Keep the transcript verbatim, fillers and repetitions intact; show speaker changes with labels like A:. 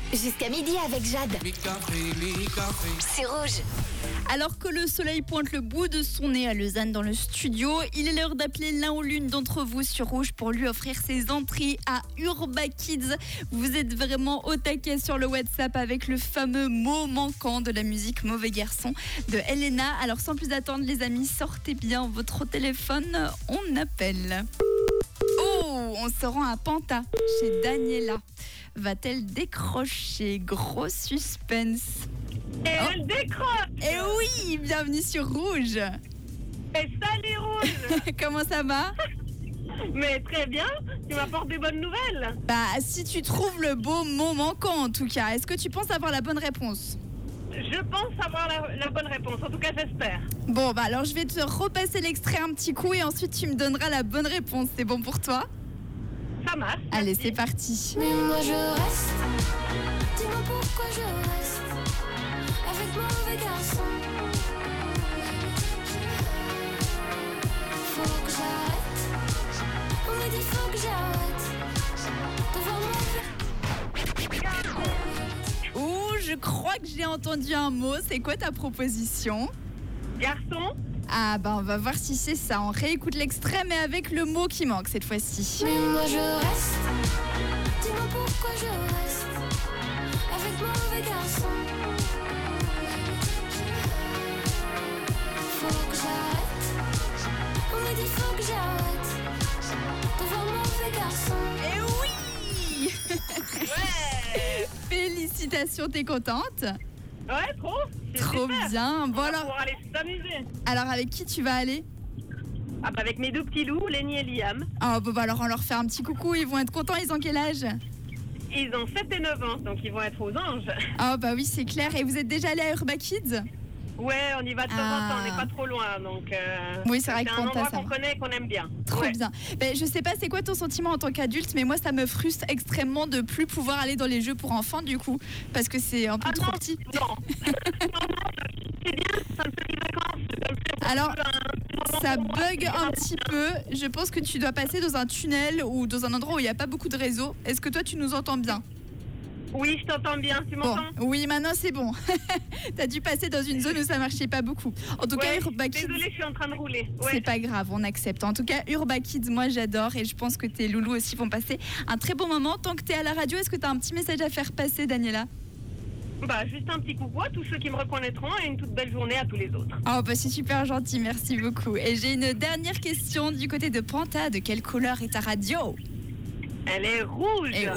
A: Jusqu'à midi avec Jade. C'est Rouge.
B: Alors que le soleil pointe le bout de son nez à Lausanne dans le studio, il est l'heure d'appeler l'un ou l'une d'entre vous sur Rouge pour lui offrir ses entrées à Urba Kids. Vous êtes vraiment au taquet sur le WhatsApp avec le fameux mot manquant de la musique Mauvais Garçon de Elena. Alors sans plus attendre les amis, sortez bien votre téléphone, on appelle. Oh, on se rend à Panta chez Daniela. Va-t-elle décrocher? Gros suspense.
C: Et oh. Elle décroche.
B: Et oui, bienvenue sur Rouge.
C: Et salut Rouge.
B: Comment ça va?
C: Mais très bien, tu m'apportes des bonnes nouvelles.
B: Bah, si tu trouves le beau mot manquant en tout cas, est-ce que tu penses avoir la bonne réponse?
C: Je pense avoir la, la bonne réponse, en tout cas j'espère.
B: Bon, bah alors je vais te repasser l'extrait un petit coup et ensuite tu me donneras la bonne réponse. C'est bon pour toi?
C: Ça marche.
B: Allez,
C: merci.
B: c'est parti.
D: Mais moi je reste. Dis-moi pourquoi je reste avec mauvais garçon. Faut que j'arrête. On me dit faut que j'arrête de voir mauvais.
B: Ouh, je crois que j'ai entendu un mot. C'est quoi ta proposition?
C: Garçon.
B: Ah bah on va voir si c'est ça. On réécoute l'extrait mais avec le mot qui manque cette fois-ci.
D: Mais moi je reste. Dis-moi pourquoi je reste avec mauvais garçon. Faut que j'arrête. On me dit faut que j'arrête de voir mauvais garçon.
B: Et oui.
C: Ouais.
B: Félicitations, t'es contente?
C: Ouais, trop. C'est
B: Trop
C: super.
B: bien. Bon
C: On va
B: alors,
C: pouvoir aller s'amuser.
B: alors avec qui tu vas aller?
C: Ah bah avec mes deux petits loups, Lenny et Liam.
B: Ah bon bah alors on leur fait un petit coucou, ils vont être contents, ils ont quel âge?
C: Ils ont sept et neuf ans, donc ils vont être aux anges.
B: Ah bah oui c'est clair, et vous êtes déjà allé à Urba Kids?
C: Ouais, on y va de temps en
B: Ah.
C: temps, on n'est pas trop loin, donc euh,
B: Oui, c'est vrai que
C: un
B: Panta,
C: endroit
B: ça
C: qu'on
B: va.
C: connaît et qu'on aime bien.
B: Trop
C: Ouais.
B: bien. Ben, je sais pas c'est quoi ton sentiment en tant qu'adulte, mais moi ça me frustre extrêmement de plus pouvoir aller dans les jeux pour enfants du coup, parce que c'est un peu
C: Ah
B: trop
C: non,
B: petit.
C: non. Non, non, c'est bien, ça me fait des vacances. Ça me fait
B: Alors,
C: un moment
B: ça
C: pour moi.
B: bug un petit peu. Je pense que tu dois passer dans un tunnel ou dans un endroit où il n'y a pas beaucoup de réseau. Est-ce que toi tu nous entends bien?
C: Oui, je t'entends bien, tu
B: Bon,
C: m'entends?
B: oui, maintenant c'est bon. T'as dû passer dans une zone où ça marchait pas beaucoup. En tout cas,
C: Ouais,
B: Urba Kids,
C: désolée, je suis en train de rouler. Ouais.
B: c'est pas grave, on accepte. En tout cas, Urba Kids, moi j'adore et je pense que tes loulous aussi vont passer un très bon moment. Tant que t'es à la radio, est-ce que t'as un petit message à faire passer, Daniela?
C: Bah, juste un petit coucou à tous ceux qui me reconnaîtront et une toute belle journée à tous les autres.
B: Oh, bah c'est super gentil, merci beaucoup. Et j'ai une dernière question du côté de Panta. De quelle couleur est ta radio?
C: Elle est rouge.
B: Et